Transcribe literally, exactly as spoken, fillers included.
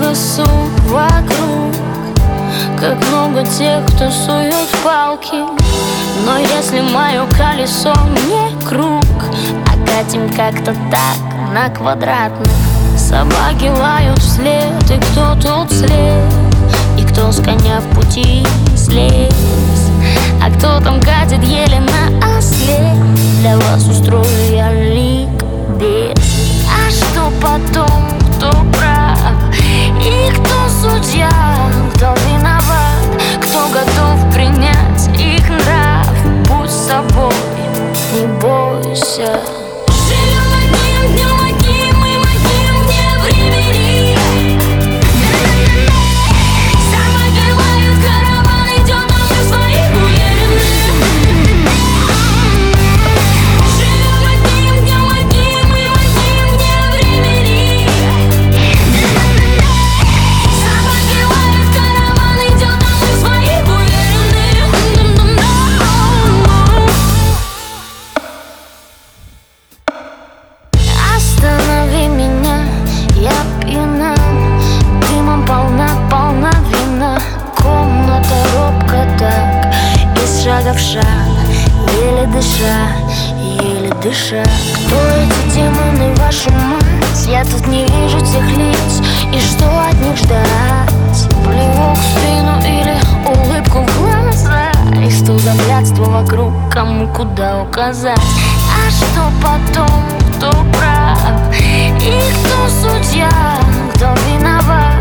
много сук вокруг, как много тех, кто сует палки. Но если мое колесо не круг, а катим как-то так на квадратных. Собаки лают вслед, и кто тут след, и кто с коня в пути слез, а кто там катит еле на осле. Для вас устрою я ликбез. А что потом, кто прав и кто судья, кто виноват, кто готов принять их нрав? Будь собой, не бойся. Живем одним днем, одним и одним не времени. Собаки лают, караван идет, а мы в своих уверены. Живем одним днем, одним и одним не времени. Собаки лают, караван идет, а мы в своих уверены. Останови меня, я пьяна, дымом полна, полна вина. Комната робко так, из шага в шаг, еле дыша, еле дыша. Кто эти демоны, вашу мать? Я тут не вижу тех лиц, и что от них ждать? Плевок в спину или улыбку в глаза, и что за блядство вокруг, кому куда указать? А что потом, кто прав и кто судья, кто виноват?